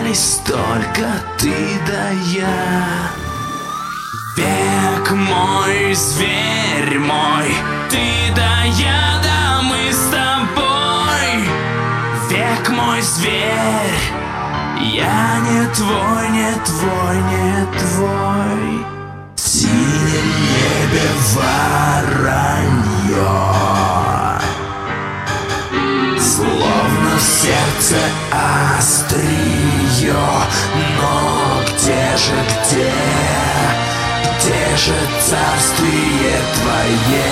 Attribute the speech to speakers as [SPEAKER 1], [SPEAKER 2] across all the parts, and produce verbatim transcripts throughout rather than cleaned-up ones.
[SPEAKER 1] остались только ты да я. Век мой, зверь мой, ты да я, да мы с тобой. Век мой, зверь, я не твой, не твой, не твой. В синем небе воронье, словно в сердце острие. Но где же, где, где же царствие твое?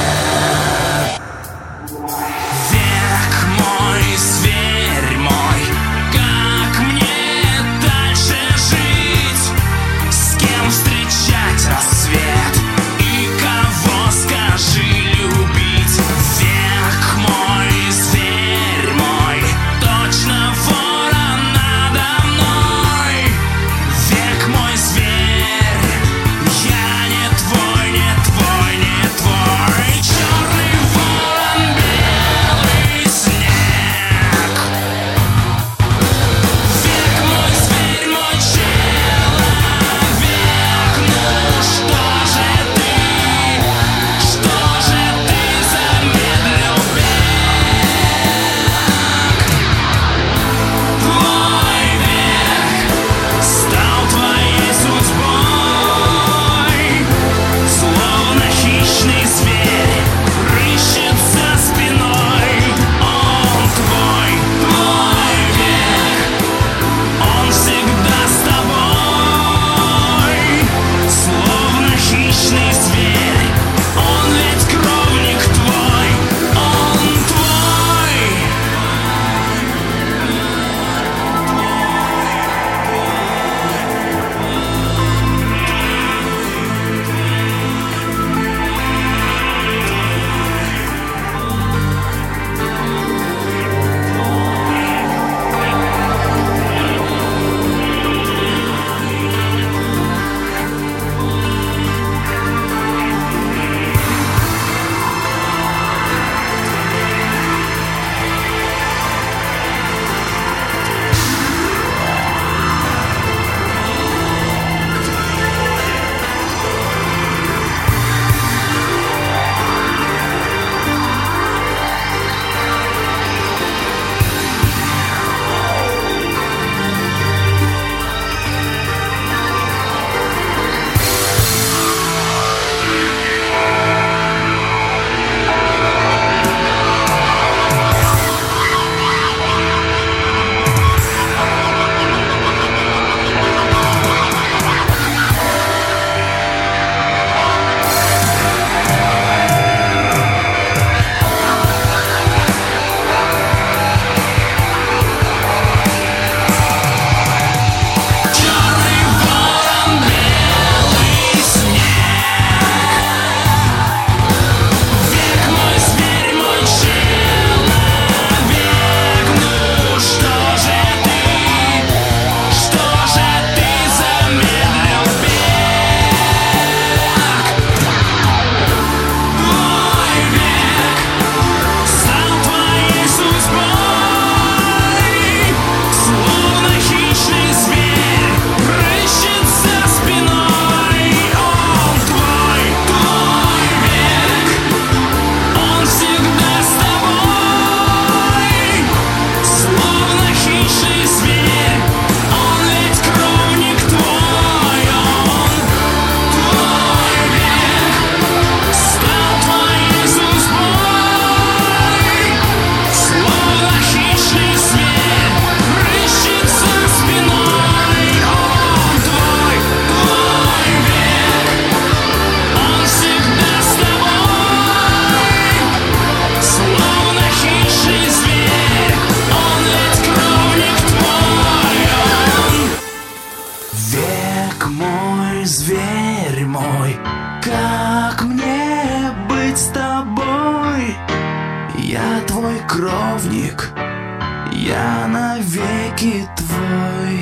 [SPEAKER 1] Век мой, зверь мой, как мне дальше жить? С кем встречать рассвет и кого, скажи, любить? Век мой, зверь мой, точно ворон надо мной. Век мой, зверь, я не твой, не твой, не твой. Черный ворон, белый снег. Век мой, зверь мой, человек. Ну что же ты, что же ты замедлил бег? Твой век стал твоей судьбой, словно хищный зверь рыщет за спиной. Он твой, твой век, он всегда с тобой, словно хищный зверь. Он ведь кровник твой, он твой. Черный ворон, белый снег. Век мой, зверь мой, человек. Ну что же ты, что же ты замедлил бег? Твой век стал твоей судьбой, словно хищный зверь рыщет за спиной. Он твой, твой век, он всегда с тобой, словно хищный зверь. Он ведь кровник твой, он твой век стал твоей судьбой, словно хищный зверь рыщет за спиной. Он твой, твой век, он всегда с тобой, словно хищный зверь. Он ведь кровник твой, он. Век мой, зверь мой, как мне быть с тобой? Я твой кровник, я навеки твой.